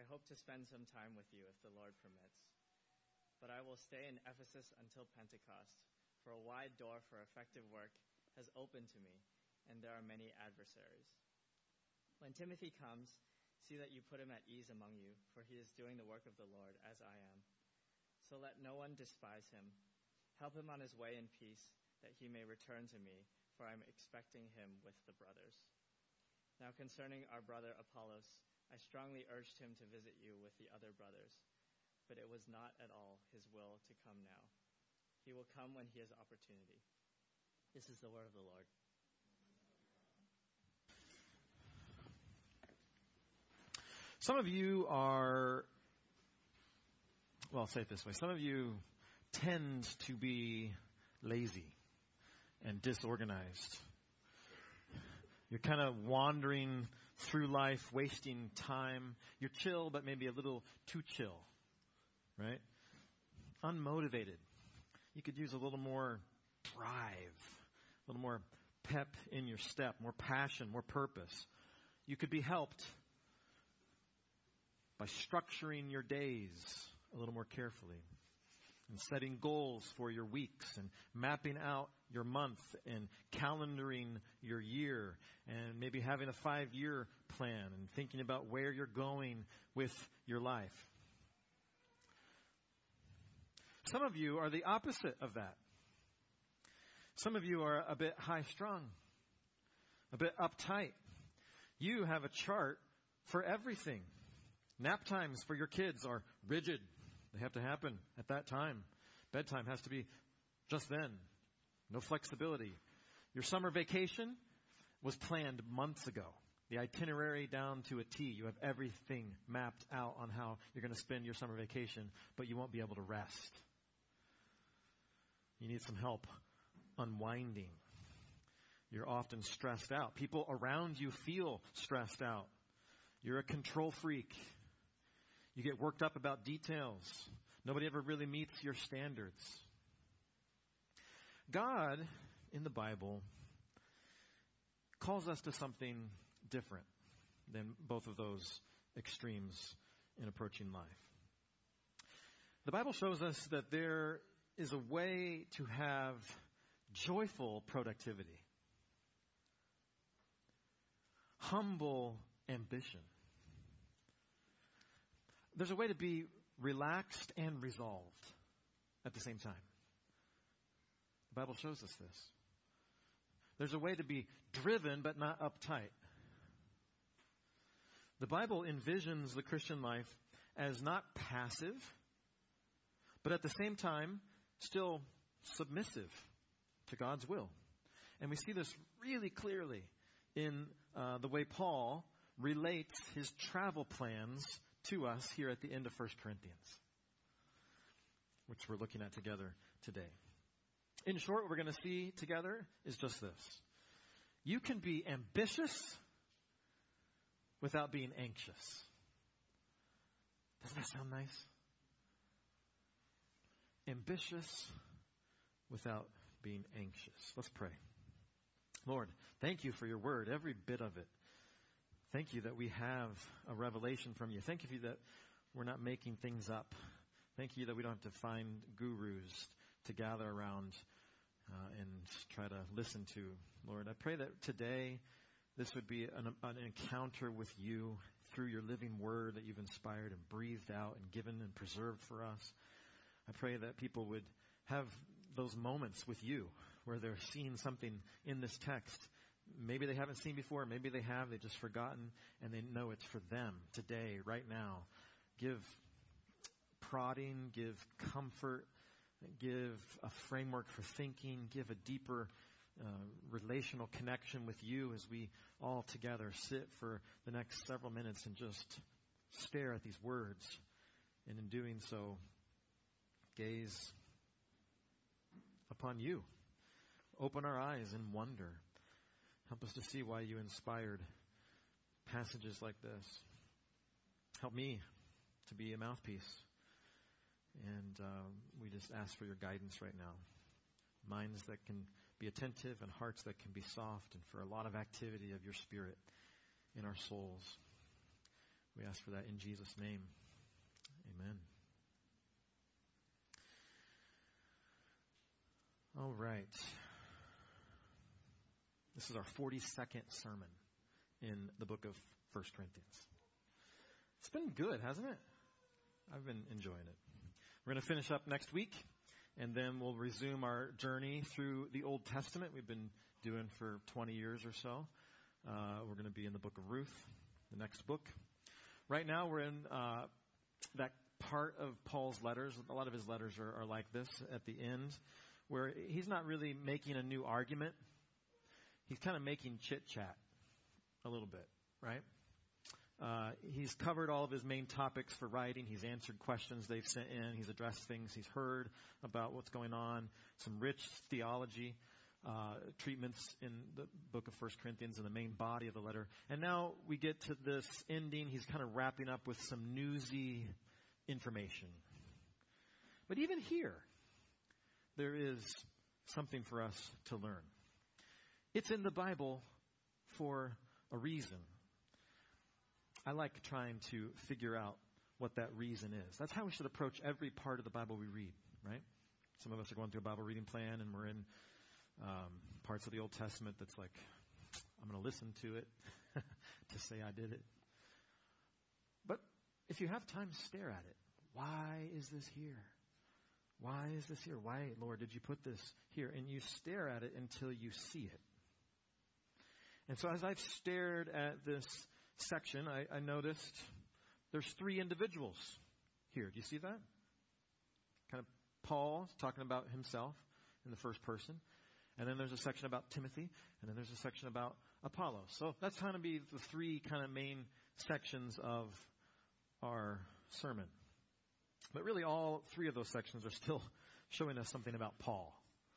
hope to spend some time with you if the Lord permits. But I will stay in Ephesus until Pentecost, for a wide door for effective work has opened to me, and there are many adversaries. When Timothy comes, see that you put him at ease among you, for he is doing the work of the Lord, as I am. So let no one despise him. Help him on his way in peace, that he may return to me, for I am expecting him with the brothers. Now concerning our brother Apollos, I strongly urged him to visit you with the other brothers, but it was not at all his will to come now. He will come when he has opportunity. This is the word of the Lord. Some of you are, well, I'll say it this way. Some of you tend to be lazy and disorganized. You're kind of wandering through life, wasting time. You're chill, but maybe a little too chill, right? Unmotivated. You could use a little more drive, a little more pep in your step, more passion, more purpose. You could be helped by structuring your days a little more carefully and setting goals for your weeks and mapping out your month and calendaring your year and maybe having a 5-year plan and thinking about where you're going with your life. Some of you are the opposite of that. Some of you are a bit high-strung, a bit uptight. You have a chart for everything. Nap times for your kids are rigid. They have to happen at that time. Bedtime has to be just then. No flexibility. Your summer vacation was planned months ago. The itinerary down to a T. You have everything mapped out on how you're going to spend your summer vacation, but you won't be able to rest. You need some help unwinding. You're often stressed out. People around you feel stressed out. You're a control freak. You get worked up about details. Nobody ever really meets your standards. God, in the Bible, calls us to something different than both of those extremes in approaching life. The Bible shows us that there is a way to have joyful productivity, humble ambition. There's a way to be relaxed and resolved at the same time. The Bible shows us this. There's a way to be driven but not uptight. The Bible envisions the Christian life as not passive, but at the same time still submissive to God's will. And we see this really clearly in the way Paul relates his travel plans to us here at the end of 1 Corinthians, which we're looking at together today. In short, what we're going to see together is just this. You can be ambitious without being anxious. Doesn't that sound nice? Ambitious without being anxious. Let's pray. Lord, thank you for your word, every bit of it. Thank you that we have a revelation from you. Thank you that we're not making things up. Thank you that we don't have to find gurus to gather around and try to listen to. Lord, I pray that today this would be an encounter with you through your living word that you've inspired and breathed out and given and preserved for us. I pray that people would have those moments with you where they're seeing something in this text. Maybe they haven't seen before. Maybe they have. They've just forgotten. And they know it's for them today, right now. Give prodding. Give comfort. Give a framework for thinking. Give a deeper relational connection with you as we all together sit for the next several minutes and just stare at these words. And in doing so, gaze upon you. Open our eyes in wonder. Help us to see why you inspired passages like this. Help me to be a mouthpiece. And we just ask for your guidance right now. Minds that can be attentive and hearts that can be soft, and for a lot of activity of your Spirit in our souls. We ask for that in Jesus' name. Amen. All right. This is our 42nd sermon in the book of 1 Corinthians. It's been good, hasn't it? I've been enjoying it. We're going to finish up next week, and then we'll resume our journey through the Old Testament we've been doing for 20 years or so. We're going to be in the book of Ruth, the next book. Right now we're in that part of Paul's letters. A lot of his letters are like this at the end, where he's not really making a new argument. He's kind of making chit-chat a little bit, right? He's covered all of his main topics for writing. He's answered questions they've sent in. He's addressed things he's heard about what's going on. Some rich theology treatments in the book of 1 Corinthians in the main body of the letter. And now we get to this ending. He's kind of wrapping up with some newsy information. But even here, there is something for us to learn. It's in the Bible for a reason. I like trying to figure out what that reason is. That's how we should approach every part of the Bible we read, right? Some of us are going through a Bible reading plan, and we're in parts of the Old Testament that's like, I'm going to listen to it to say I did it. But if you have time, stare at it. Why is this here? Why is this here? Why, Lord, did you put this here? And you stare at it until you see it. And so as I've stared at this section, I noticed there's 3 individuals here. Do you see that? Kind of Paul talking about himself in the first person. And then there's a section about Timothy. And then there's a section about Apollos. So that's going to be the 3 kind of main sections of our sermon. But really all 3 of those sections are still showing us something about Paul.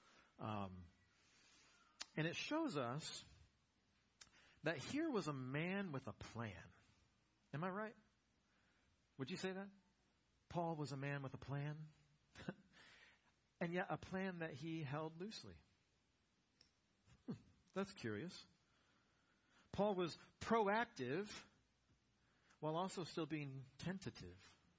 And it shows us that here was a man with a plan. Am I right? Would you say that? Paul was a man with a plan. And yet a plan that he held loosely. That's curious. Paul was proactive while also still being tentative.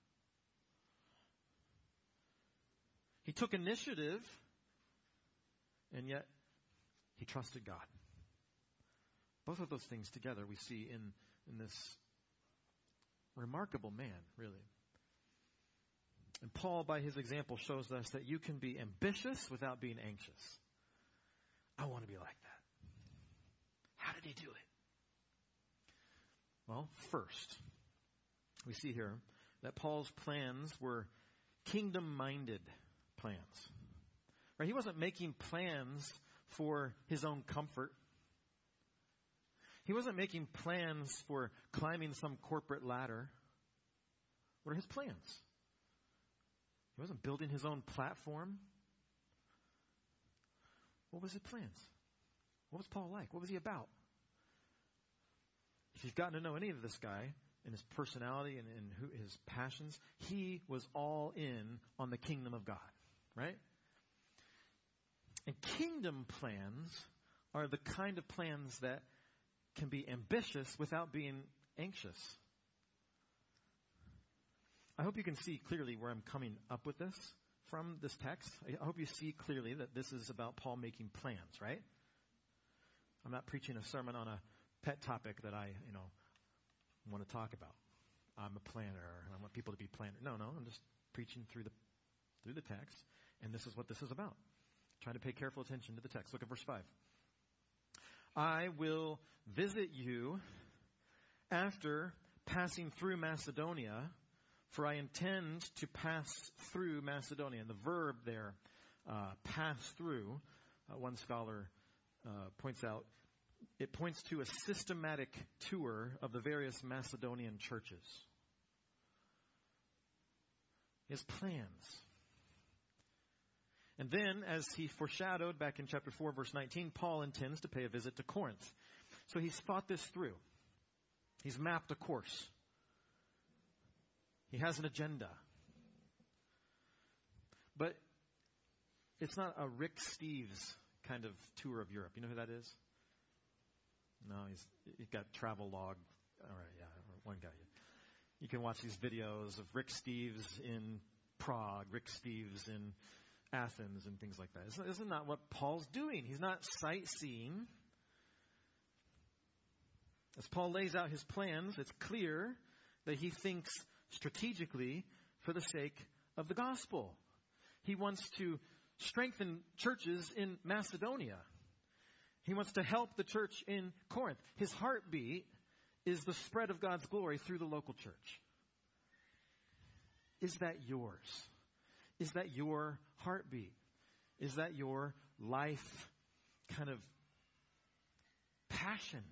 He took initiative, and yet he trusted God. Both of those things together we see in this remarkable man, really. And Paul, by his example, shows us that you can be ambitious without being anxious. I want to be like that. How did he do it? Well, first, we see here that Paul's plans were kingdom-minded plans. Right? He wasn't making plans for his own comfort. He wasn't making plans for climbing some corporate ladder. What are his plans? He wasn't building his own platform. What was his plans? What was Paul like? What was he about? If you've gotten to know any of this guy and his personality and his passions, he was all in on the kingdom of God, right? And kingdom plans are the kind of plans that can be ambitious without being anxious. I hope you can see clearly where I'm coming up with this from this text. I hope you see clearly that this is about Paul making plans, right? I'm not preaching a sermon on a pet topic that I, want to talk about. I'm a planner, and I want people to be planners. No, I'm just preaching through the text, and this is what this is about. Trying to pay careful attention to the text. Look at verse 5. I will visit you after passing through Macedonia, for I intend to pass through Macedonia. And the verb there, pass through, one scholar points out, it points to a systematic tour of the various Macedonian churches. His plans. And then, as he foreshadowed back in chapter 4, verse 19, Paul intends to pay a visit to Corinth. So he's thought this through. He's mapped a course. He has an agenda. But it's not a Rick Steves kind of tour of Europe. You know who that is? No, he's got travel log. All right, yeah, one guy. can watch these videos of Rick Steves in Prague, Rick Steves in Athens, and things like that. Isn't that what Paul's doing? He's not sightseeing. As Paul lays out his plans, it's clear that he thinks strategically for the sake of the gospel. He wants to strengthen churches in Macedonia. He wants to help the church in Corinth. His heartbeat is the spread of God's glory through the local church. Is that yours? Is that your heartbeat? Is that your life kind of passion?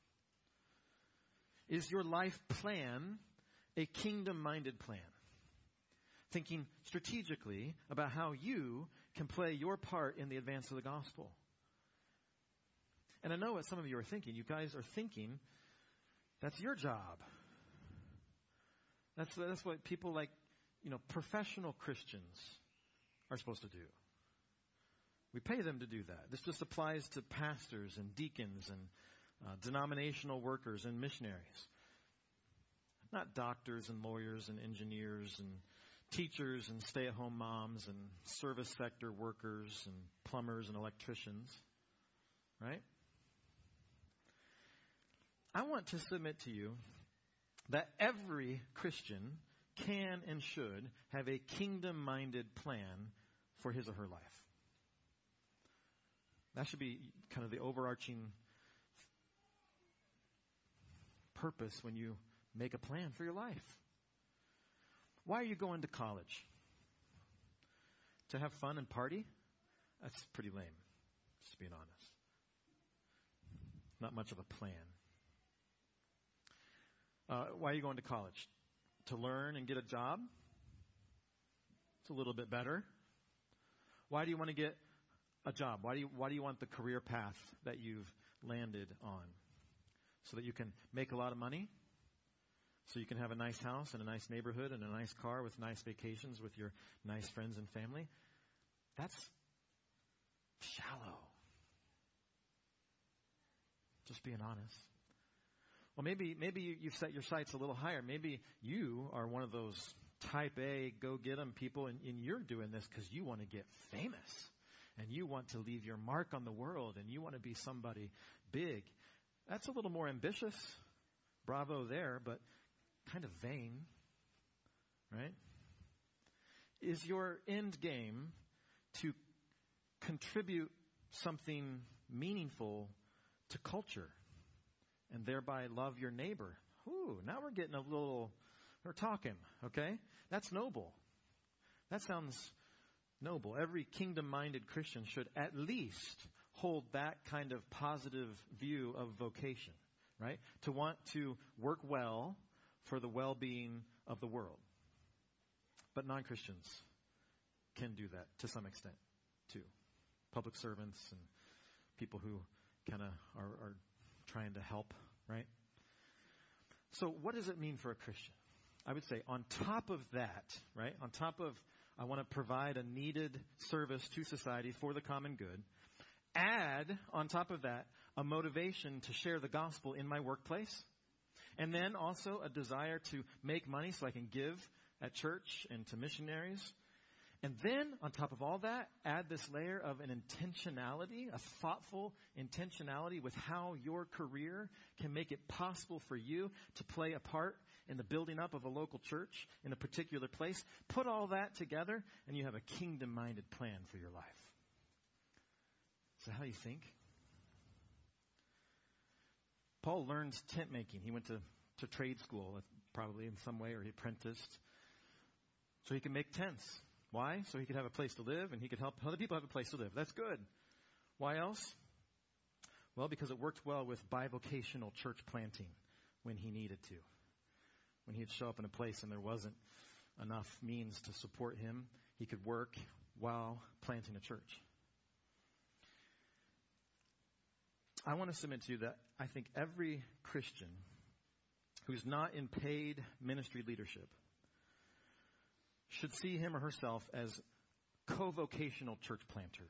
Is your life plan a kingdom-minded plan? Thinking strategically about how you can play your part in the advance of the gospel. And I know what some of you are thinking. You guys are thinking, that's your job. That's what people like, professional Christians are supposed to do. We pay them to do that. This just applies to pastors and deacons and denominational workers and missionaries. Not doctors and lawyers and engineers and teachers and stay-at-home moms and service sector workers and plumbers and electricians. Right? I want to submit to you that every Christian can and should have a kingdom-minded plan for his or her life. That should be kind of the overarching purpose when you make a plan for your life. Why are you going to college? To have fun and party? That's pretty lame, just being honest. Not much of a plan. Why are you going to college? To learn and get a job? It's a little bit better. Why do you want to get a job? Why do you want the career path that you've landed on? So that you can make a lot of money? So you can have a nice house and a nice neighborhood and a nice car with nice vacations with your nice friends and family? That's shallow. Just being honest. Well, maybe you've set your sights a little higher. Maybe you are one of those type A, go-get-em people, and you're doing this because you want to get famous. And you want to leave your mark on the world, and you want to be somebody big. That's a little more ambitious. Bravo there, but kind of vain, right? Is your end game to contribute something meaningful to culture and thereby love your neighbor? Ooh, now we're talking, okay? That's noble. That sounds noble. Every kingdom-minded Christian should at least hold that kind of positive view of vocation, right? To want to work well for the well-being of the world. But non-Christians can do that to some extent, too. Public servants and people who kind of are trying to help, right? So what does it mean for a Christian? I would say on top of that, right, on top of I want to provide a needed service to society for the common good, add on top of that a motivation to share the gospel in my workplace, and then also a desire to make money so I can give at church and to missionaries. And then on top of all that, add this layer of an intentionality, a thoughtful intentionality with how your career can make it possible for you to play a part in the building up of a local church in a particular place. Put all that together and you have a kingdom-minded plan for your life. Is that how you think? Paul learned tent making. He went to trade school probably in some way, or he apprenticed so he can make tents. Why? So he could have a place to live and he could help other people have a place to live. That's good. Why else? Well, because it worked well with bivocational church planting when he needed to. When he'd show up in a place and there wasn't enough means to support him, he could work while planting a church. I want to submit to you that I think every Christian who's not in paid ministry leadership should see him or herself as co-vocational church planter.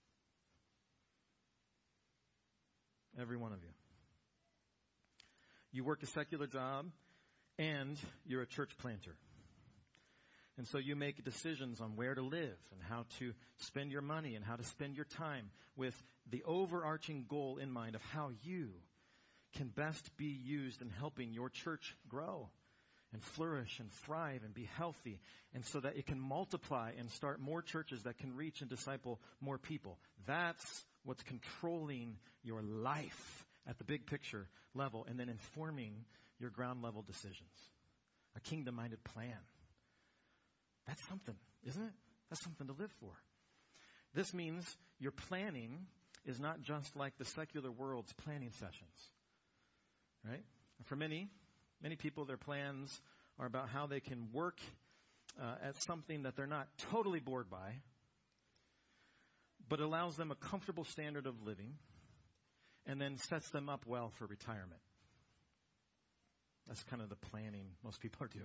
Every one of you. you work a secular job, and you're a church planter. And so you make decisions on where to live and how to spend your money and how to spend your time with the overarching goal in mind of how you can best be used in helping your church grow and flourish and thrive and be healthy, and so that it can multiply and start more churches that can reach and disciple more people. That's what's controlling your life at the big picture level and then informing your ground level decisions. A kingdom-minded plan. That's something, isn't it? That's something to live for. This means your planning is not just like the secular world's planning sessions, right? For many people, their plans are about how they can work at something that they're not totally bored by, but allows them a comfortable standard of living and then sets them up well for retirement. That's kind of the planning most people are doing.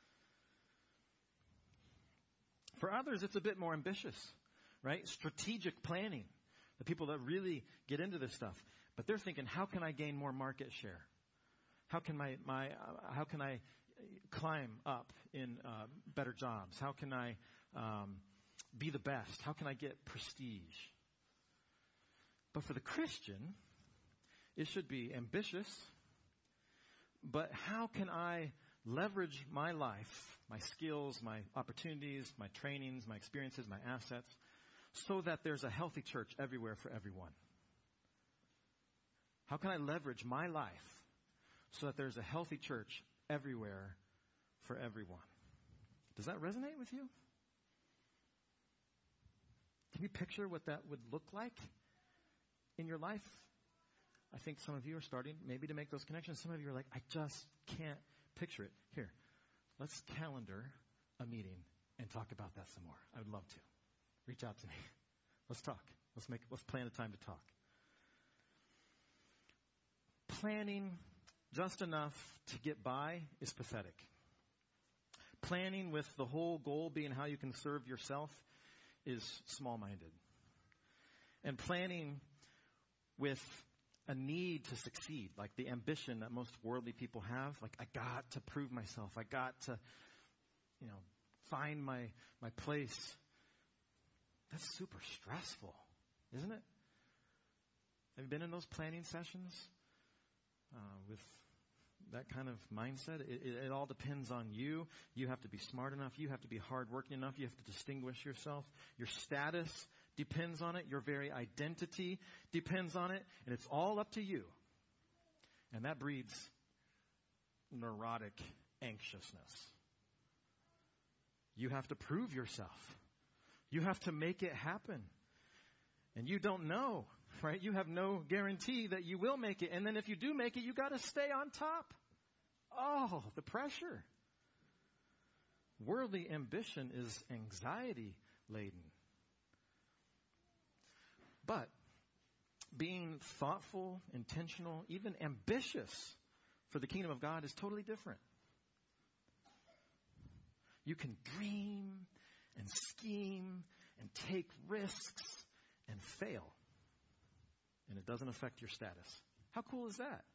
For others, it's a bit more ambitious, right? Strategic planning. The people that really get into this stuff. But they're thinking, how can I gain more market share? How can how can I climb up in better jobs? How can I be the best? How can I get prestige? But for the Christian, it should be ambitious. But how can I leverage my life, my skills, my opportunities, my trainings, my experiences, my assets, so that there's a healthy church everywhere for everyone? How can I leverage my life so that there's a healthy church everywhere for everyone? Does that resonate with you? Can you picture what that would look like in your life? I think some of you are starting maybe to make those connections. Some of you are like, I just can't picture it. Here, let's calendar a meeting and talk about that some more. I would love to. Reach out to me. Let's talk. Let's plan a time to talk. Planning just enough to get by is pathetic. Planning with the whole goal being how you can serve yourself is small-minded. And planning with a need to succeed, like the ambition that most worldly people have, like I got to prove myself. I got to, find my place. That's super stressful, isn't it? Have you been in those planning sessions with that kind of mindset? It all depends on you. You have to be smart enough. You have to be hardworking enough. You have to distinguish yourself. Your status depends on it. Your very identity depends on it. And it's all up to you. And that breeds neurotic anxiousness. You have to prove yourself. You have to make it happen. And you don't know, right? You have no guarantee that you will make it. And then if you do make it, you got to stay on top. Oh, the pressure. Worldly ambition is anxiety laden. But being thoughtful, intentional, even ambitious for the kingdom of God is totally different. You can dream and scheme and take risks and fail. And it doesn't affect your status. How cool is that?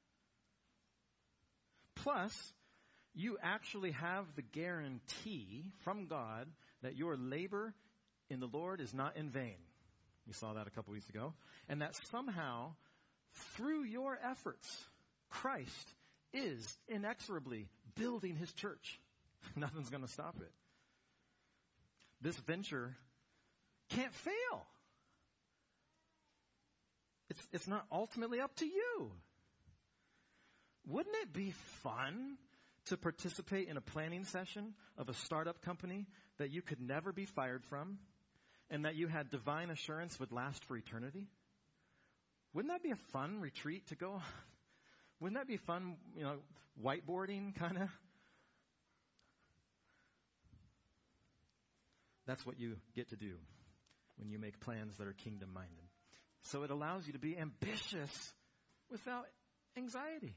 Plus, you actually have the guarantee from God that your labor in the Lord is not in vain. We saw that a couple weeks ago. And that somehow, through your efforts, Christ is inexorably building his church. Nothing's going to stop it. This venture can't fail. It's not ultimately up to you. Wouldn't it be fun to participate in a planning session of a startup company that you could never be fired from and that you had divine assurance would last for eternity? Wouldn't that be a fun retreat to go on? Wouldn't that be fun, whiteboarding kind of? That's what you get to do when you make plans that are kingdom-minded. So it allows you to be ambitious without anxiety.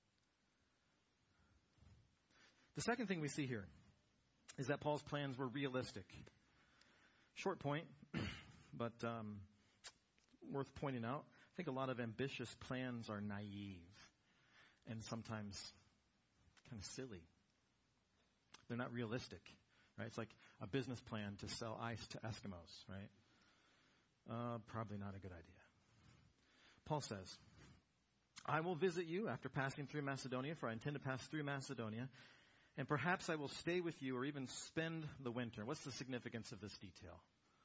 The second thing we see here is that Paul's plans were realistic. Short point, but worth pointing out. I think a lot of ambitious plans are naive. and sometimes kind of silly. They're not realistic, right? It's like a business plan to sell ice to Eskimos, right? Probably not a good idea. Paul says, I will visit you after passing through Macedonia, for I intend to pass through Macedonia, and perhaps I will stay with you or even spend the winter. What's the significance of this detail?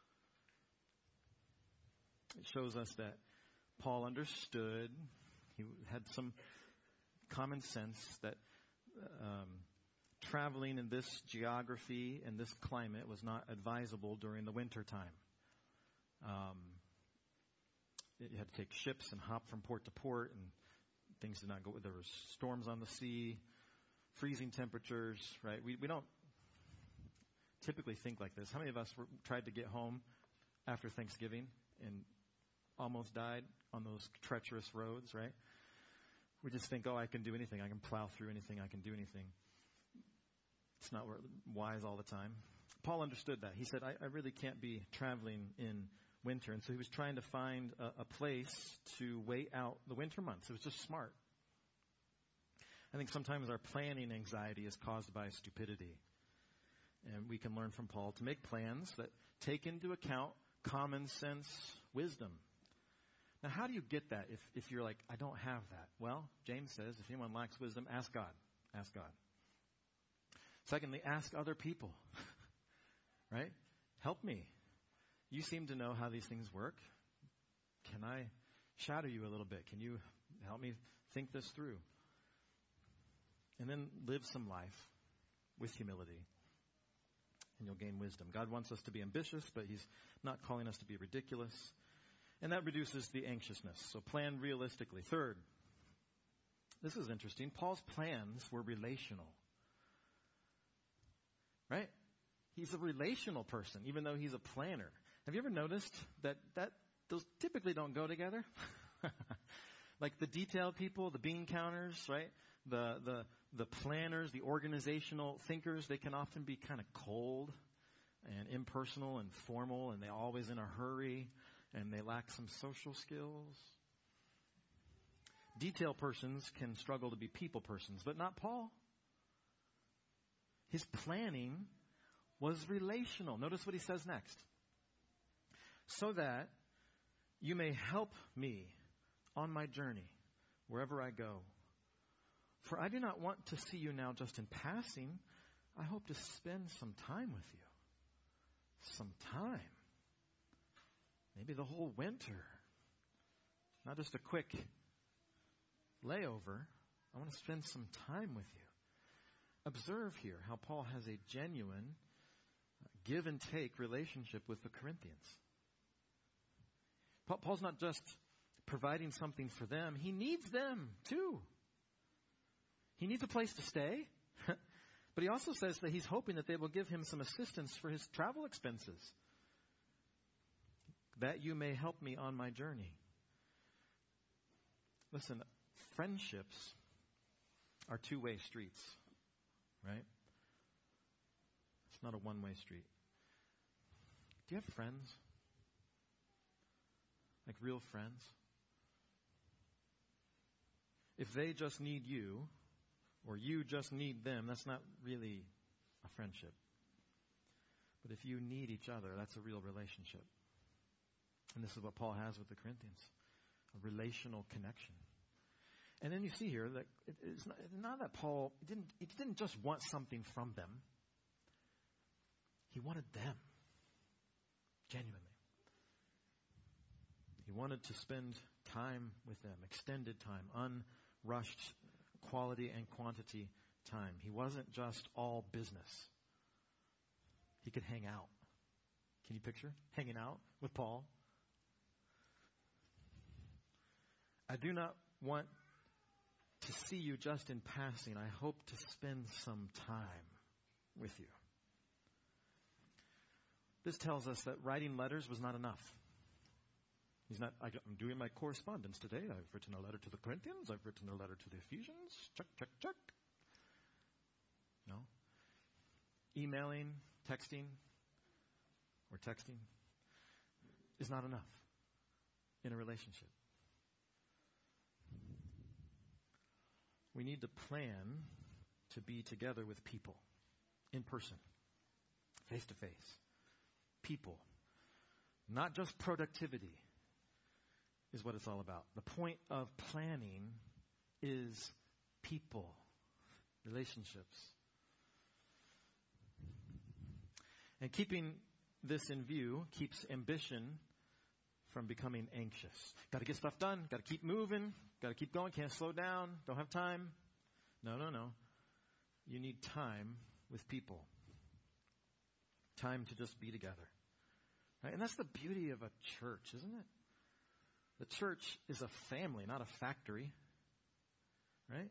It shows us that Paul understood, he had some common sense that traveling in this geography and this climate was not advisable during the winter time. You had to take ships and hop from port to port, and things did not go. There was storms on the sea, freezing temperatures, right? We don't typically think like this. How many of us tried to get home after Thanksgiving and almost died on those treacherous roads, right? We just think, I can do anything. I can plow through anything. I can do anything. It's not wise all the time. Paul understood that. He said, I really can't be traveling in winter. And so he was trying to find a place to wait out the winter months. It was just smart. I think sometimes our planning anxiety is caused by stupidity. And we can learn from Paul to make plans that take into account common sense wisdom. Now, how do you get that if you're like, I don't have that? Well, James says, if anyone lacks wisdom, ask God. Ask God. Secondly, ask other people. Right? Help me. You seem to know how these things work. Can I shadow you a little bit? Can you help me think this through? And then live some life with humility, and you'll gain wisdom. God wants us to be ambitious, but he's not calling us to be ridiculous. And that reduces the anxiousness. So plan realistically. Third, this is interesting. Paul's plans were relational. Right? He's a relational person, even though he's a planner. Have you ever noticed that those typically don't go together? Like the detailed people, the bean counters, right? The planners, the organizational thinkers, they can often be kind of cold and impersonal and formal, and they're always in a hurry, and they lack some social skills. Detail persons can struggle to be people persons, but not Paul. His planning was relational. Notice what he says next. So that you may help me on my journey, wherever I go. For I do not want to see you now just in passing. I hope to spend some time with you. Some time. Maybe the whole winter. Not just a quick layover. I want to spend some time with you. Observe here how Paul has a genuine give and take relationship with the Corinthians. Paul's not just providing something for them. He needs them too. He needs a place to stay. But he also says that he's hoping that they will give him some assistance for his travel expenses. That you may help me on my journey. Listen, friendships are two-way streets, right? It's not a one-way street. Do you have friends? Like real friends? If they just need you, or you just need them, that's not really a friendship. But if you need each other, that's a real relationship. And this is what Paul has with the Corinthians. A relational connection. And then you see here that it's not that Paul didn't just want something from them. He wanted them. Genuinely. He wanted to spend time with them, extended time, unrushed quality and quantity time. He wasn't just all business. He could hang out. Can you picture hanging out with Paul? I do not want to see you just in passing. I hope to spend some time with you. This tells us that writing letters was not enough. I'm doing my correspondence today. I've written a letter to the Corinthians. I've written a letter to the Ephesians. Check, check, check. No. Emailing, texting is not enough in a relationship. we need to plan to be together with people, in person, face to face. People. Not just productivity is what it's all about. The point of planning is people, relationships. And keeping this in view keeps ambition from becoming anxious. Got to get stuff done. Got to keep moving. Got to keep going. Can't slow down. Don't have time. No. You need time with people. Time to just be together. Right? And that's the beauty of a church, isn't it? The church is a family, not a factory. Right?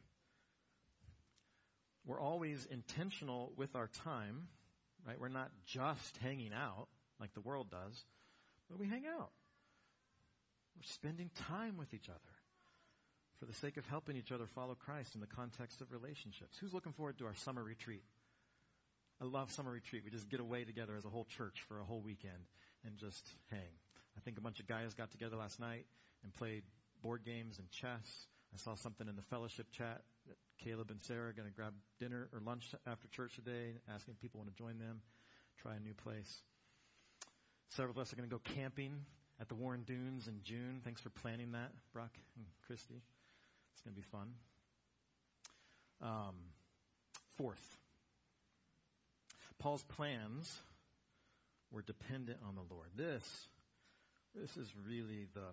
We're always intentional with our time. Right? We're not just hanging out like the world does, but we hang out. We're spending time with each other for the sake of helping each other follow Christ in the context of relationships. Who's looking forward to our summer retreat? I love summer retreat. We just get away together as a whole church for a whole weekend and just hang. I think a bunch of guys got together last night and played board games and chess. I saw something in the fellowship chat that Caleb and Sarah are going to grab dinner or lunch after church today, asking if people want to join them, try a new place. Several of us are going to go camping at the Warren Dunes in June. Thanks for planning that, Brock and Christy. It's going to be fun. Fourth, Paul's plans were dependent on the Lord. This is really the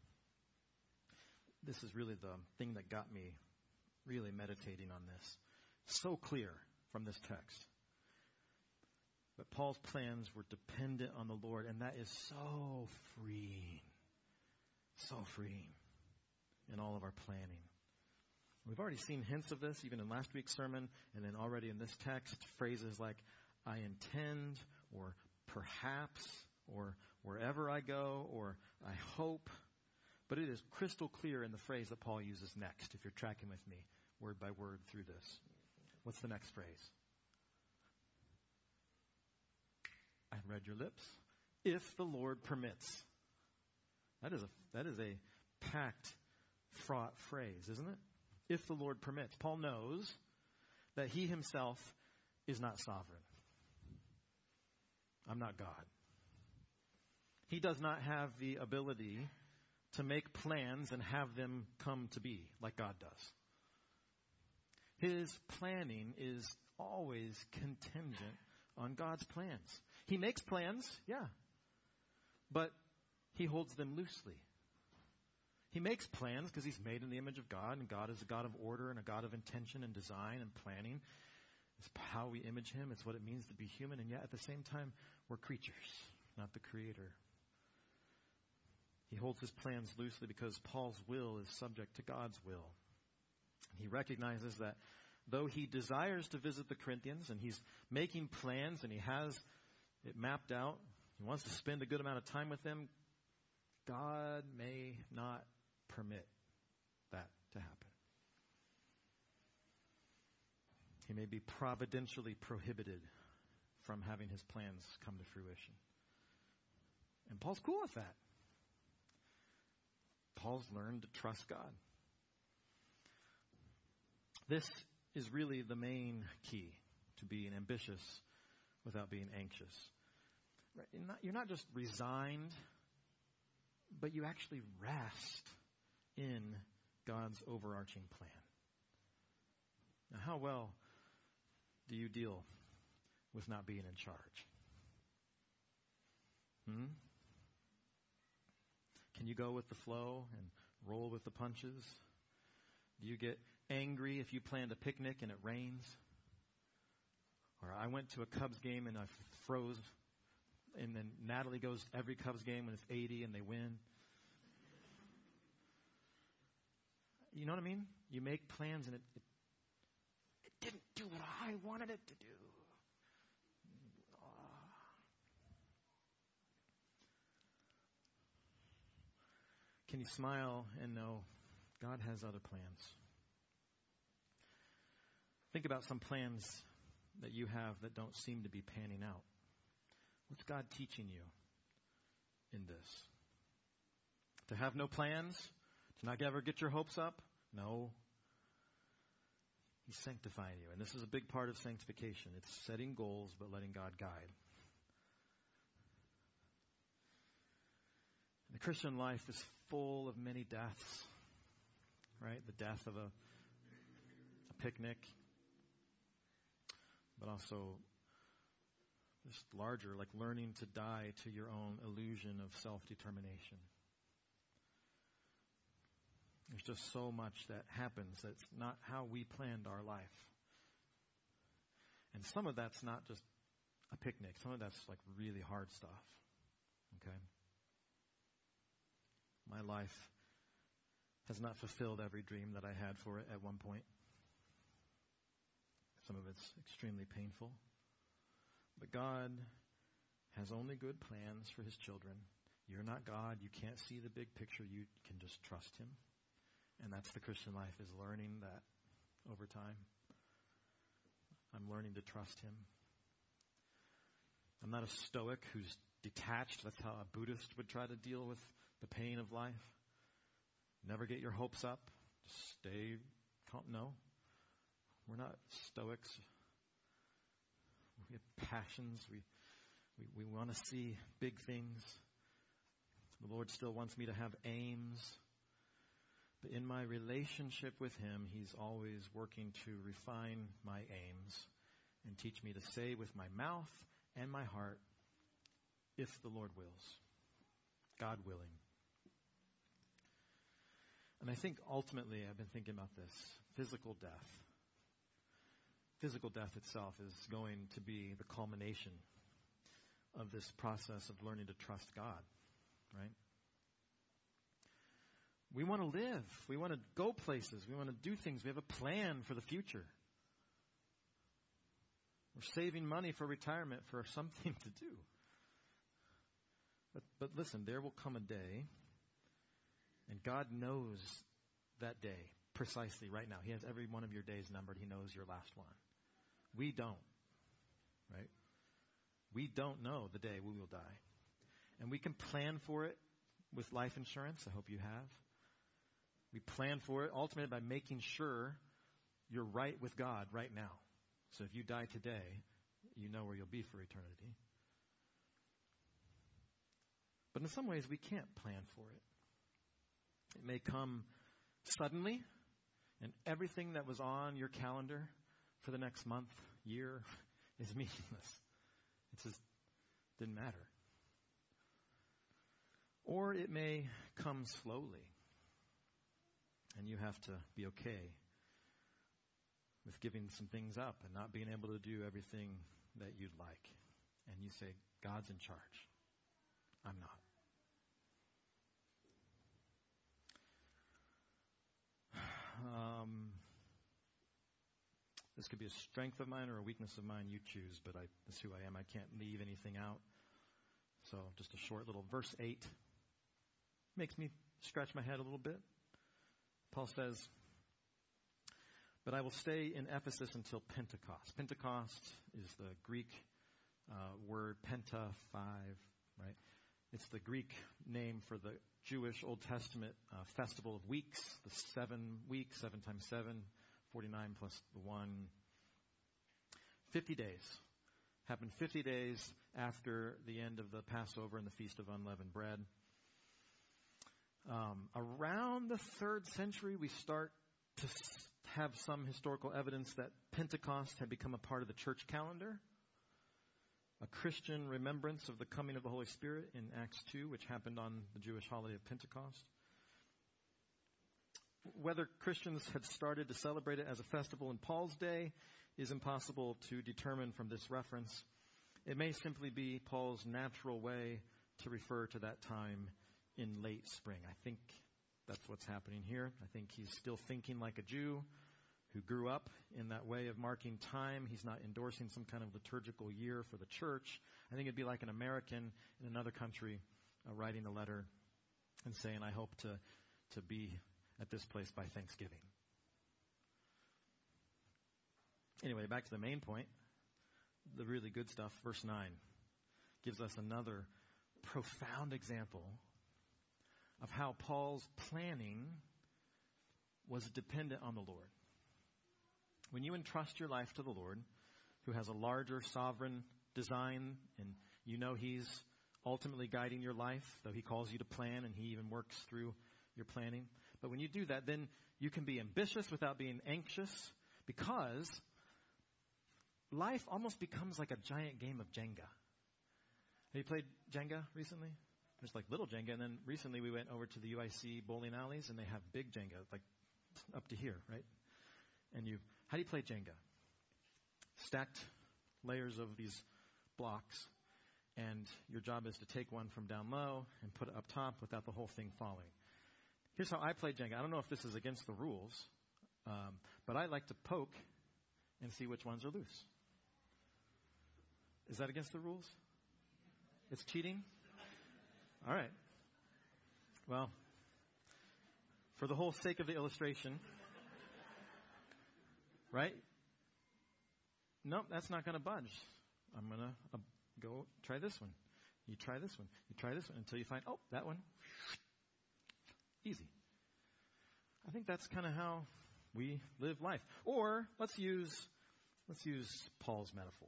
thing that got me really meditating on this. So clear from this text. But Paul's plans were dependent on the Lord, and that is so freeing. So freeing in all of our planning. We've already seen hints of this even in last week's sermon, and then already in this text, phrases like, I intend, or perhaps, or wherever I go, or I hope. But it is crystal clear in the phrase that Paul uses next, if you're tracking with me, word by word through this. What's the next phrase? I read your lips. If the Lord permits. That is a packed, fraught phrase, isn't it? If the Lord permits. Paul knows that he himself is not sovereign. I'm not God. He does not have the ability to make plans and have them come to be like God does. His planning is always contingent on God's plans. He makes plans, yeah, but he holds them loosely. He makes plans because he's made in the image of God, and God is a God of order and a God of intention and design and planning. It's how we image him. It's what it means to be human, and yet at the same time, we're creatures, not the creator. He holds his plans loosely because Paul's will is subject to God's will. He recognizes that though he desires to visit the Corinthians and he's making plans and he has it mapped out, he wants to spend a good amount of time with them, God may not permit that to happen. He may be providentially prohibited from having his plans come to fruition. And Paul's cool with that. Paul's learned to trust God. This is really the main key to being ambitious without being anxious. Right? You're not just resigned, but you actually rest in God's overarching plan. Now, how well do you deal with not being in charge? Can you go with the flow and roll with the punches? Do you get angry if you planned a picnic and it rains? Or I went to a Cubs game and I froze, and then Natalie goes to every Cubs game when it's 80 and they win. You know what I mean? You make plans and it didn't do what I wanted it to do. Can you smile and know God has other plans? Think about some plans that you have that don't seem to be panning out. What's God teaching you in this? To have no plans? To not ever get your hopes up? No. He's sanctifying you. And this is a big part of sanctification. It's setting goals, but letting God guide. The Christian life is full of many deaths, right? The death of a picnic, but also just larger, like learning to die to your own illusion of self-determination. There's just so much that happens that's not how we planned our life. And some of that's not just a picnic. Some of that's like really hard stuff. Okay? My life has not fulfilled every dream that I had for it at one point. Some of it's extremely painful. But God has only good plans for his children. You're not God. You can't see the big picture. You can just trust him. And that's the Christian life, is learning that over time. I'm learning to trust him. I'm not a stoic who's detached. That's how a Buddhist would try to deal with the pain of life. Never get your hopes up. Just stay calm. No. We're not stoics. We have passions. We want to see big things. The Lord still wants me to have aims. But in my relationship with him, he's always working to refine my aims and teach me to say with my mouth and my heart, if the Lord wills, God willing. And I think ultimately, I've been thinking about this, physical death. Physical death itself is going to be the culmination of this process of learning to trust God, right? We want to live. We want to go places. We want to do things. We have a plan for the future. We're saving money for retirement for something to do. But listen, there will come a day, and God knows that day precisely right now. He has every one of your days numbered. He knows your last one. We don't, right? We don't know the day we will die. And we can plan for it with life insurance. I hope you have. We plan for it ultimately by making sure you're right with God right now. So if you die today, you know where you'll be for eternity. But in some ways, we can't plan for it. It may come suddenly, and everything that was on your calendar for the next month, year, is meaningless. It just didn't matter. Or it may come slowly, and you have to be okay with giving some things up and not being able to do everything that you'd like. And you say, God's in charge. I'm not. This could be a strength of mine or a weakness of mine. You choose, but that's who I am. I can't leave anything out. So just a short little verse 8 makes me scratch my head a little bit. Paul says, but I will stay in Ephesus until Pentecost. Pentecost is the Greek word penta, 5, right? It's the Greek name for the Jewish Old Testament festival of weeks, the 7 weeks, 7 times 7, 49 plus the 1. 50 days. Happened 50 days after the end of the Passover and the Feast of Unleavened Bread. Around the 3rd century, we start to have some historical evidence that Pentecost had become a part of the church calendar. A Christian remembrance of the coming of the Holy Spirit in Acts 2, which happened on the Jewish holiday of Pentecost. Whether Christians had started to celebrate it as a festival in Paul's day is impossible to determine from this reference. It may simply be Paul's natural way to refer to that time in late spring. I think that's what's happening here. I think he's still thinking like a Jew who grew up in that way of marking time. He's not endorsing some kind of liturgical year for the church. I think it'd be like an American in another country writing a letter and saying, I hope to be at this place by Thanksgiving. Anyway, back to the main point, the really good stuff. Verse 9 gives us another profound example of how Paul's planning was dependent on the Lord. When you entrust your life to the Lord, who has a larger sovereign design, and you know He's ultimately guiding your life, though He calls you to plan and He even works through your planning. But when you do that, then you can be ambitious without being anxious, because life almost becomes like a giant game of Jenga. Have you played Jenga recently? There's like little Jenga, and then recently we went over to the UIC bowling alleys, and they have big Jenga, like up to here, right? And how do you play Jenga? Stacked layers of these blocks, and your job is to take one from down low and put it up top without the whole thing falling. Here's how I play Jenga. I don't know if this is against the rules, but I like to poke and see which ones are loose. Is that against the rules? It's cheating? All right. Well, for the whole sake of the illustration, right? Nope, that's not going to budge. I'm going to go try this one. You try this one. You try this one until you find, oh, that one. Easy. I think that's kind of how we live life. Or let's use Paul's metaphor.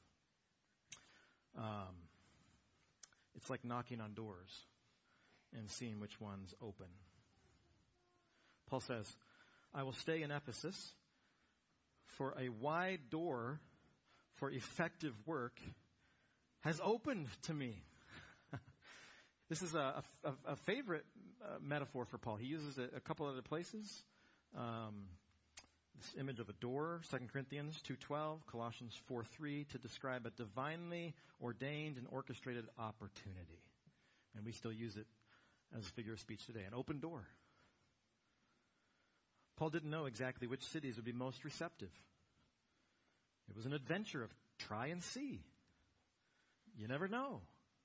It's like knocking on doors and seeing which ones open. Paul says, I will stay in Ephesus, for a wide door for effective work has opened to me. This is a favorite metaphor for Paul. He uses it a couple other places. This image of a door, 2 Corinthians 2:12, Colossians 4:3, to describe a divinely ordained and orchestrated opportunity. And we still use it as a figure of speech today, an open door. Paul didn't know exactly which cities would be most receptive. It was an adventure of try and see. You never know.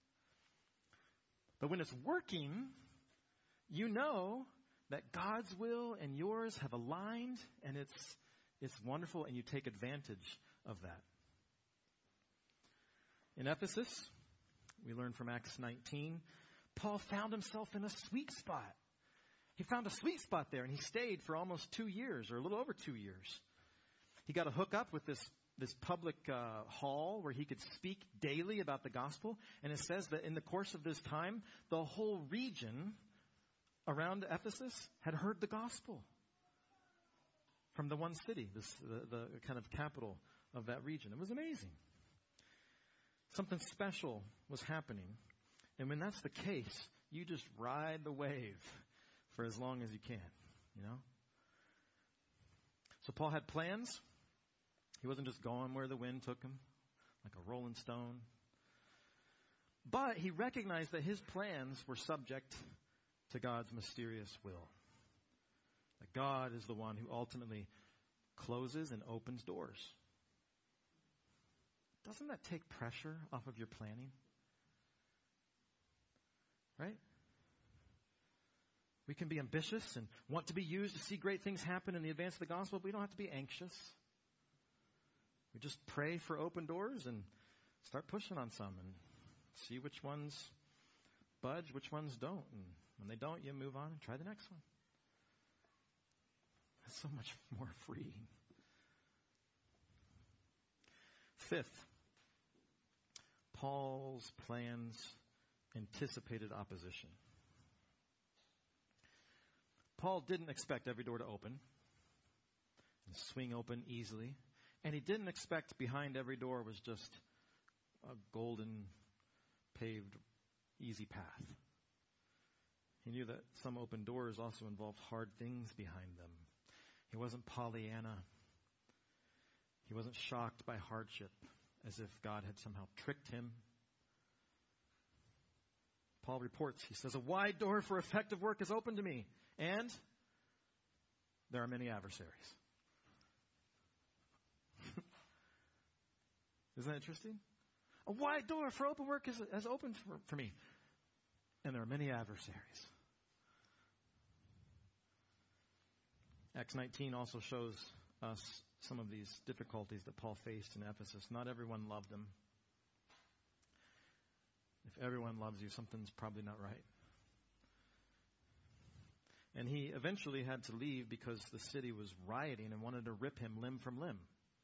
But when it's working, you know that God's will and yours have aligned, and it's wonderful, and you take advantage of that. In Ephesus, we learn from Acts 19, Paul found himself in a sweet spot. He found a sweet spot there, and he stayed for almost 2 years, or a little over 2 years. He got to hook up with this public hall where he could speak daily about the gospel. And it says that in the course of this time, the whole region around Ephesus had heard the gospel from the one city, the kind of capital of that region. It was amazing. Something special was happening. And when that's the case, you just ride the wave for as long as you can, you know? So Paul had plans. He wasn't just going where the wind took him, like a rolling stone. But he recognized that his plans were subject to God's mysterious will. That God is the one who ultimately closes and opens doors. Doesn't that take pressure off of your planning? Right? We can be ambitious and want to be used to see great things happen in the advance of the gospel, but we don't have to be anxious. We just pray for open doors and start pushing on some and see which ones budge, which ones don't. And when they don't, you move on and try the next one. That's so much more freeing. Fifth, Paul's plans anticipated opposition. Paul didn't expect every door to open and swing open easily. And he didn't expect behind every door was just a golden paved easy path. He knew that some open doors also involved hard things behind them. He wasn't Pollyanna. He wasn't shocked by hardship as if God had somehow tricked him. Paul reports, he says, a wide door for effective work is open to me, and there are many adversaries. Isn't that interesting? A wide door for open work has opened for me, and there are many adversaries. Acts 19 also shows us some of these difficulties that Paul faced in Ephesus. Not everyone loved him. If everyone loves you, something's probably not right. And he eventually had to leave because the city was rioting and wanted to rip him limb from limb.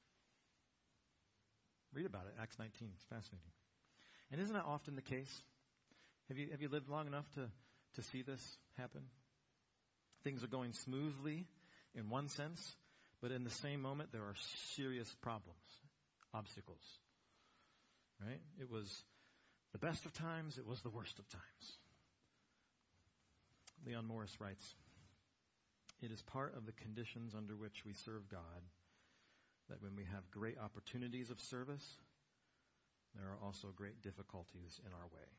Read about it, Acts 19. It's fascinating. And isn't that often the case? Have you lived long enough to see this happen? Things are going smoothly in one sense, but in the same moment there are serious problems, obstacles. Right? It was the best of times, it was the worst of times. Leon Morris writes, "It is part of the conditions under which we serve God that when we have great opportunities of service, there are also great difficulties in our way."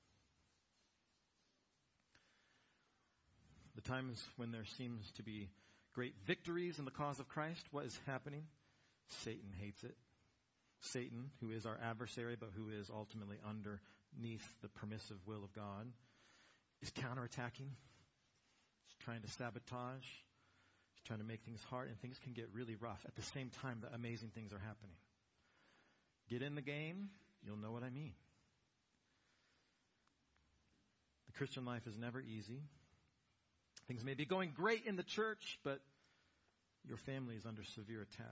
The times when there seems to be great victories in the cause of Christ, what is happening? Satan hates it. Satan, who is our adversary, but who is ultimately underneath the permissive will of God, is counterattacking. He's trying to sabotage. He's trying to make things hard, and things can get really rough. At the same time, the amazing things are happening. Get in the game, you'll know what I mean. The Christian life is never easy. Things may be going great in the church, but your family is under severe attack.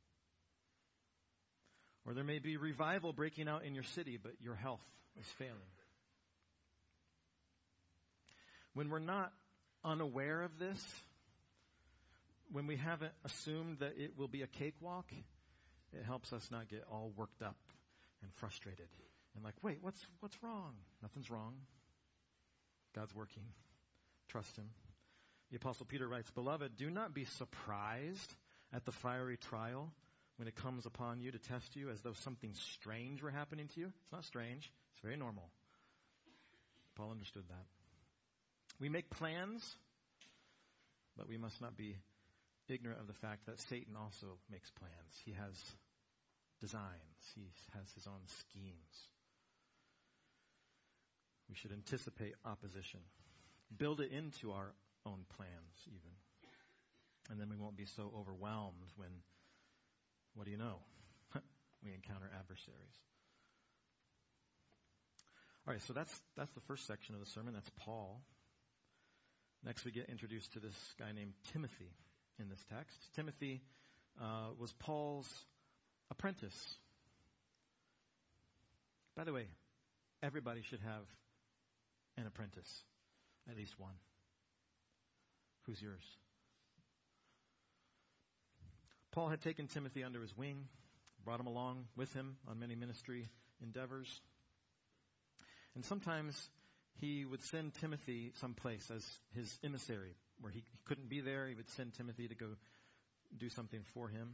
Or there may be revival breaking out in your city, but your health is failing. When we're not unaware of this, when we haven't assumed that it will be a cakewalk, it helps us not get all worked up and frustrated. And like, wait, what's wrong? Nothing's wrong. God's working. Trust Him. The Apostle Peter writes, "Beloved, do not be surprised at the fiery trial when it comes upon you to test you as though something strange were happening to you." It's not strange. It's very normal. Paul understood that. We make plans, but we must not be ignorant of the fact that Satan also makes plans. He has designs. He has his own schemes. We should anticipate opposition. Build it into our own plans even. And then we won't be so overwhelmed when, what do you know, we encounter adversaries. All right, so that's the first section of the sermon. That's Paul. Next we get introduced to this guy named Timothy in this text. Timothy was Paul's apprentice. By the way, everybody should have an apprentice, at least one. Who's yours? Paul had taken Timothy under his wing, brought him along with him on many ministry endeavors. And sometimes he would send Timothy someplace as his emissary, where he couldn't be there. He would send Timothy to go do something for him.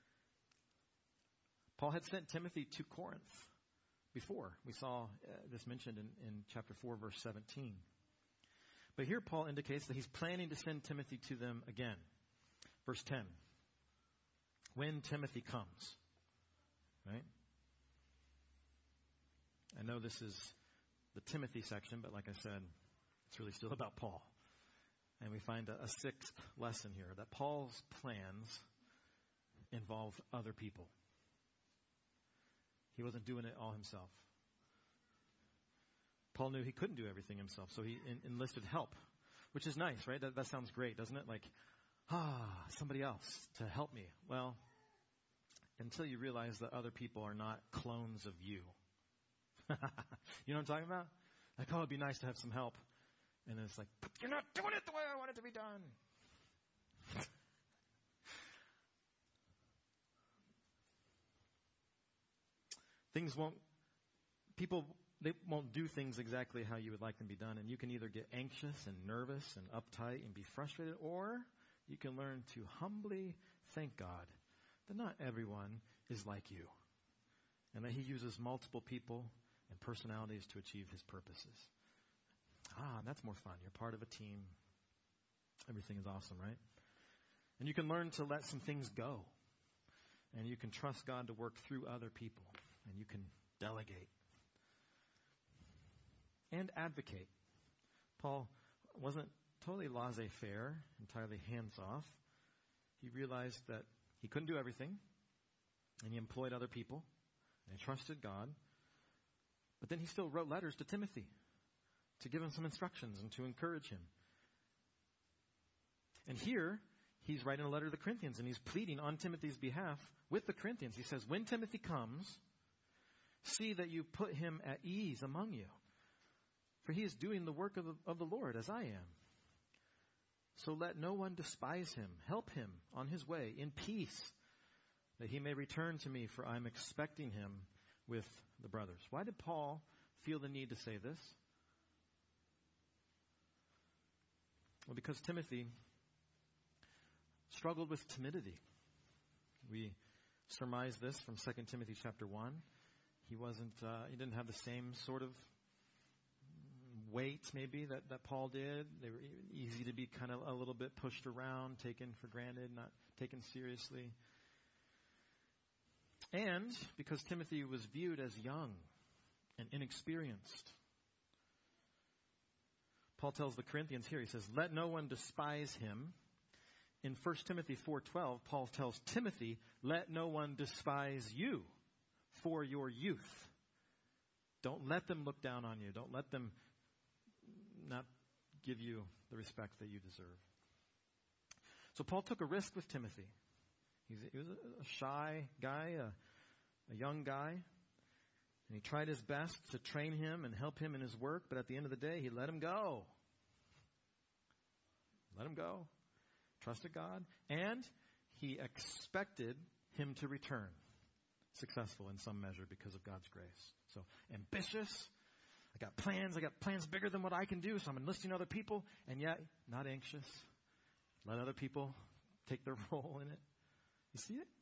Paul had sent Timothy to Corinth before. We saw this mentioned in chapter 4, verse 17. But here Paul indicates that he's planning to send Timothy to them again. Verse 10. When Timothy comes. Right? I know this is the Timothy section, but like I said, it's really still about Paul. And we find a sixth lesson here, that Paul's plans involved other people. He wasn't doing it all himself. Paul knew he couldn't do everything himself, so he enlisted help, which is nice, right? That sounds great, doesn't it? Like, somebody else to help me. Well, until you realize that other people are not clones of you. You know what I'm talking about? Like, it'd be nice to have some help. And then it's like, but you're not doing it the way I want it to be done. They won't do things exactly how you would like them to be done. And you can either get anxious and nervous and uptight and be frustrated, or you can learn to humbly thank God that not everyone is like you, and that He uses multiple people and personalities to achieve His purposes. That's more fun. You're part of a team. Everything is awesome, right? And you can learn to let some things go. And you can trust God to work through other people. And you can delegate. And advocate. Paul wasn't totally laissez-faire, entirely hands-off. He realized that he couldn't do everything. And he employed other people. And he trusted God. But then he still wrote letters to Timothy to give him some instructions and to encourage him. And here, he's writing a letter to the Corinthians, and he's pleading on Timothy's behalf with the Corinthians. He says, when Timothy comes, see that you put him at ease among you, for he is doing the work of the Lord as I am. So let no one despise him. Help him on his way in peace, that he may return to me, for I am expecting him with the brothers. Why did Paul feel the need to say this? Well, because Timothy struggled with timidity. We surmise this from 2 Timothy chapter 1. He didn't have the same sort of weight maybe that Paul did. They were easy to be kind of a little bit pushed around, taken for granted, not taken seriously. And because Timothy was viewed as young and inexperienced. Paul tells the Corinthians here, he says, let no one despise him. In 1 Timothy 4:12, Paul tells Timothy, let no one despise you for your youth. Don't let them look down on you. Don't let them not give you the respect that you deserve. So Paul took a risk with Timothy. He was a shy guy, a young guy. And he tried his best to train him and help him in his work. But at the end of the day, he let him go. Let him go. Trusted God. And he expected him to return successful in some measure because of God's grace. So ambitious. I got plans bigger than what I can do, so I'm enlisting other people, and yet not anxious. Let other people take their role in it. You see it?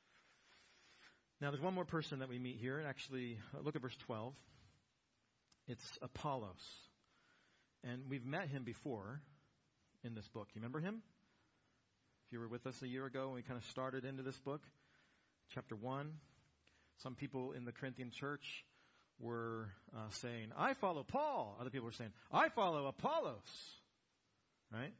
Now, there's one more person that we meet here, and actually, look at verse 12. It's Apollos. And we've met him before in this book. You remember him? If you were with us a year ago when we kind of started into this book, chapter 1, some people in the Corinthian church were saying, I follow Paul. Other people were saying, I follow Apollos. Right?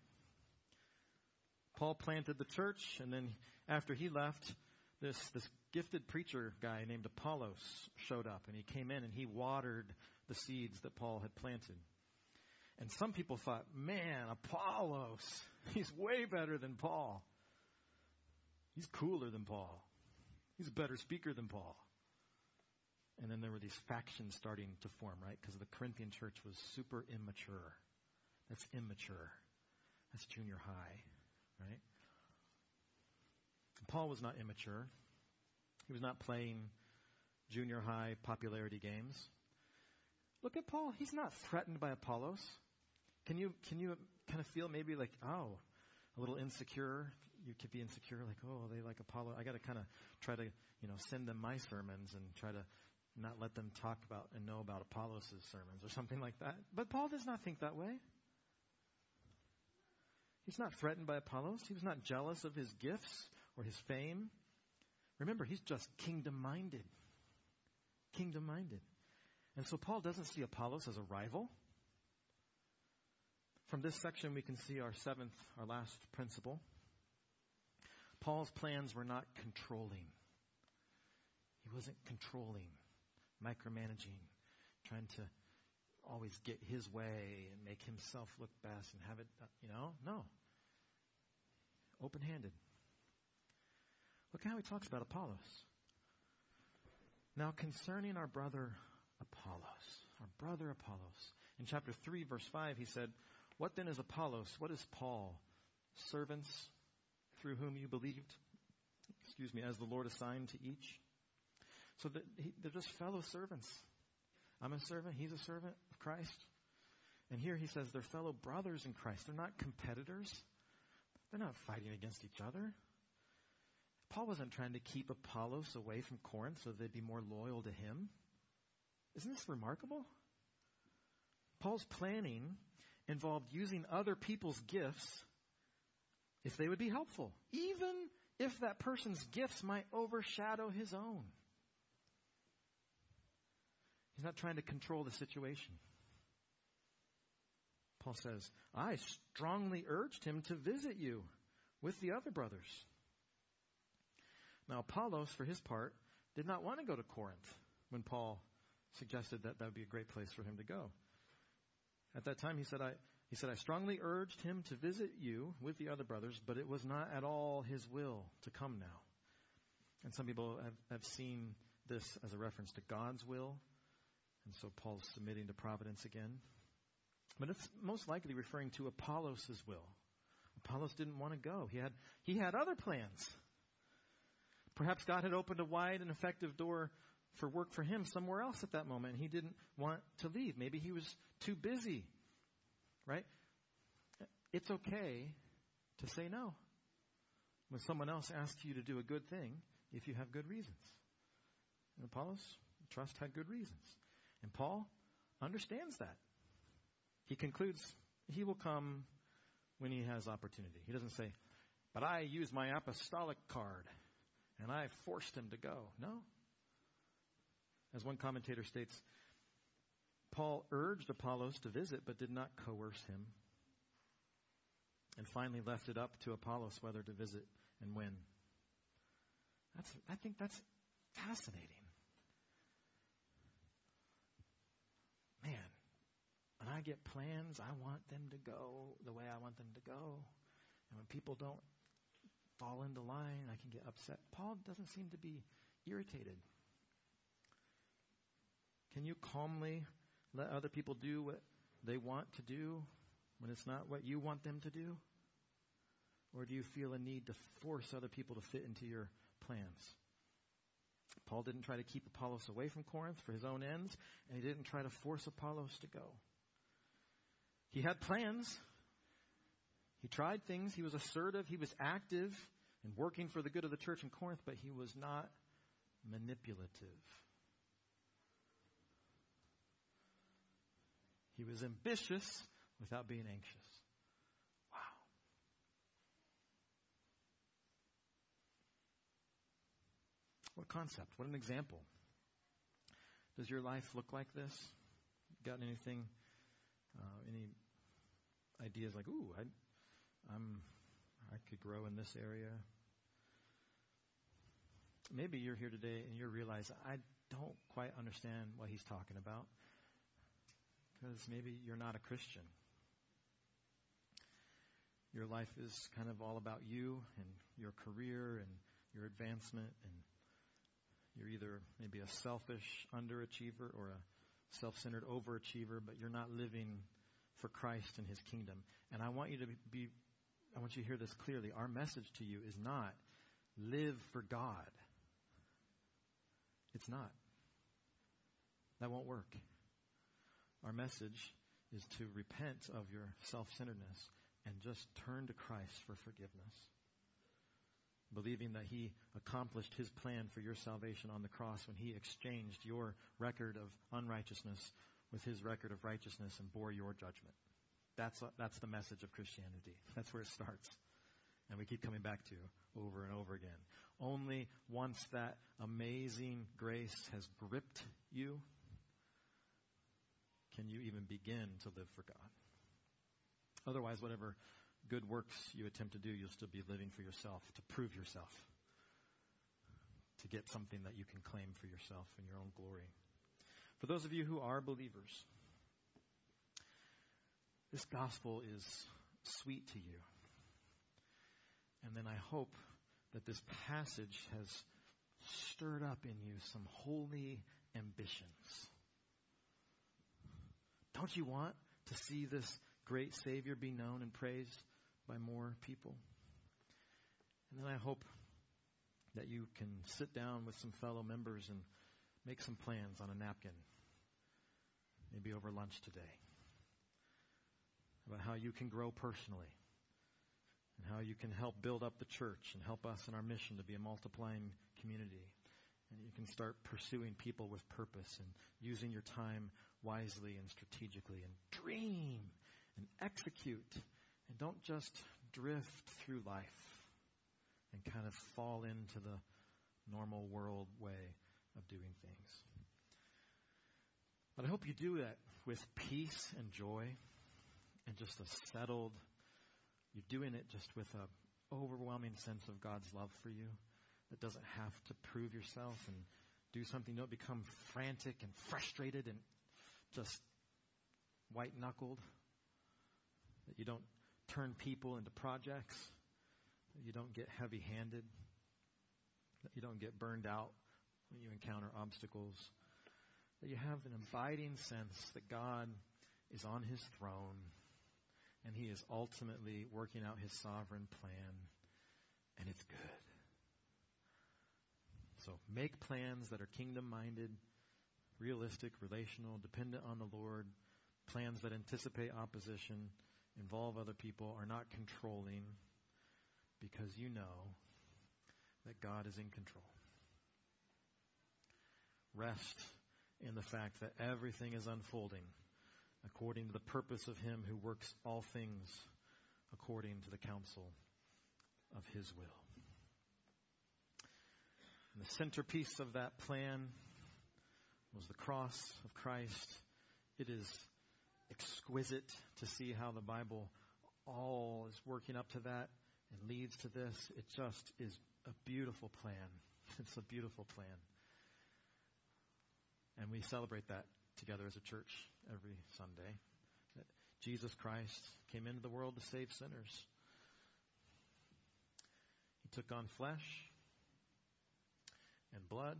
Paul planted the church, and then after he left, this gifted preacher guy named Apollos showed up, and he came in and he watered the seeds that Paul had planted. And some people thought, man, Apollos, he's way better than Paul. He's cooler than Paul. He's a better speaker than Paul. And then there were these factions starting to form, right? Because the Corinthian church was super immature. That's immature. That's junior high, right? And Paul was not immature. He was not playing junior high popularity games. Look at Paul. He's not threatened by Apollos. Can you kind of feel maybe like, oh, a little insecure? You could be insecure, like, oh, they like Apollo. I got to kind of try to, send them my sermons and try to not let them talk about and know about Apollos' sermons or something like that. But Paul does not think that way. He's not threatened by Apollos. He was not jealous of his gifts or his fame. Remember, he's just kingdom-minded. Kingdom-minded. And so Paul doesn't see Apollos as a rival. From this section, we can see our last principle. Paul's plans were not controlling. He wasn't controlling, micromanaging, trying to always get his way and make himself look best and have it, no. Open-handed. Look how he talks about Apollos. Now concerning our brother Apollos. In chapter 3, verse 5, he said, what then is Apollos? What is Paul? Servants through whom you believed, as the Lord assigned to each. So they're just fellow servants. I'm a servant. He's a servant of Christ. And here he says they're fellow brothers in Christ. They're not competitors. They're not fighting against each other. Paul wasn't trying to keep Apollos away from Corinth so they'd be more loyal to him. Isn't this remarkable? Paul's planning involved using other people's gifts if they would be helpful, even if that person's gifts might overshadow his own. He's not trying to control the situation. Paul says, I strongly urged him to visit you with the other brothers. Now, Apollos, for his part, did not want to go to Corinth when Paul suggested that would be a great place for him to go. At that time, he said, He said, I strongly urged him to visit you with the other brothers, but it was not at all his will to come now. And some people have seen this as a reference to God's will. And so Paul's submitting to providence again. But it's most likely referring to Apollos' will. Apollos didn't want to go. He had other plans. Perhaps God had opened a wide and effective door for work for him somewhere else at that moment. He didn't want to leave. Maybe he was too busy. Right? It's okay to say no when someone else asks you to do a good thing if you have good reasons. And Apollos, trust, had good reasons. And Paul understands that. He concludes he will come when he has opportunity. He doesn't say, but I used my apostolic card and I forced him to go. No. As one commentator states, Paul urged Apollos to visit, but did not coerce him. And finally left it up to Apollos whether to visit and when. I think that's fascinating. Man, when I get plans, I want them to go the way I want them to go. And when people don't fall into line, I can get upset. Paul doesn't seem to be irritated. Can you calmly let other people do what they want to do when it's not what you want them to do? Or do you feel a need to force other people to fit into your plans? Paul didn't try to keep Apollos away from Corinth for his own ends, and he didn't try to force Apollos to go. He had plans. He tried things. He was assertive. He was active and working for the good of the church in Corinth, but he was not manipulative. He was ambitious without being anxious. Wow. What concept? What an example. Does your life look like this? Got anything, any ideas like, I could grow in this area? Maybe you're here today and you realize, I don't quite understand what he's talking about. Because maybe you're not a Christian. Your life is kind of all about you and your career and your advancement, and you're either maybe a selfish underachiever or a self-centered overachiever, but you're not living for Christ and his kingdom. And I want you to hear this clearly. Our message to you is not live for God. It's not. That won't work. Our message is to repent of your self-centeredness and just turn to Christ for forgiveness, believing that he accomplished his plan for your salvation on the cross when he exchanged your record of unrighteousness with his record of righteousness and bore your judgment. That's the message of Christianity. That's where it starts. And we keep coming back to over and over again. Only once that amazing grace has gripped you can you even begin to live for God. Otherwise, whatever good works you attempt to do, you'll still be living for yourself, to prove yourself, to get something that you can claim for yourself in your own glory. For those of you who are believers, this gospel is sweet to you. And then I hope that this passage has stirred up in you some holy ambitions. Don't you want to see this great Savior be known and praised by more people? And then I hope that you can sit down with some fellow members and make some plans on a napkin, maybe over lunch today, about how you can grow personally and how you can help build up the church and help us in our mission to be a multiplying community. And you can start pursuing people with purpose and using your time wisely and strategically, and dream and execute, and don't just drift through life and kind of fall into the normal world way of doing things. But I hope you do that with peace and joy and just a settled, you're doing it just with an overwhelming sense of God's love for you that doesn't have to prove yourself and do something. Don't become frantic and frustrated and just white-knuckled. that you don't turn people into projects, that you don't get heavy-handed, that you don't get burned out when you encounter obstacles, that you have an abiding sense that God is on his throne and he is ultimately working out his sovereign plan, and it's good. So make plans that are kingdom-minded, realistic, relational, dependent on the Lord, plans that anticipate opposition, involve other people, are not controlling, because you know that God is in control. Rest in the fact that everything is unfolding according to the purpose of him who works all things according to the counsel of his will. And the centerpiece of that plan was the cross of Christ. It is exquisite to see how the Bible all is working up to that and leads to this. It just is a beautiful plan. It's a beautiful plan. And we celebrate that together as a church every Sunday. That Jesus Christ came into the world to save sinners. He took on flesh and blood.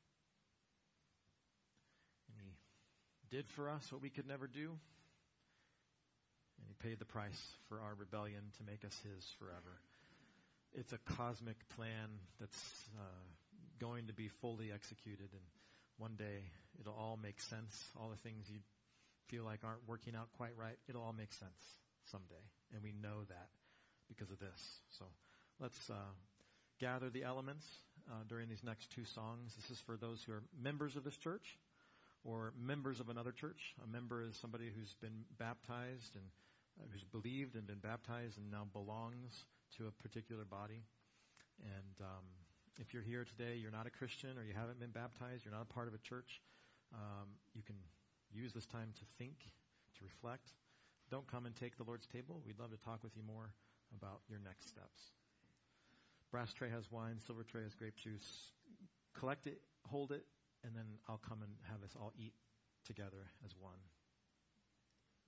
And he did for us what we could never do. And he paid the price for our rebellion to make us his forever. It's a cosmic plan that's going to be fully executed, and one day it'll all make sense. All the things you feel like aren't working out quite right, it'll all make sense someday. And we know that because of this. So let's gather the elements during these next two songs. This is for those who are members of this church or members of another church. A member is somebody who's been baptized and who's believed and been baptized and now belongs to a particular body. And if you're here today, you're not a Christian or you haven't been baptized, you're not a part of a church, you can use this time to think, to reflect. Don't come and take the Lord's table. We'd love to talk with you more about your next steps. Brass tray has wine, silver tray has grape juice. Collect it, hold it, and then I'll come and have us all eat together as one.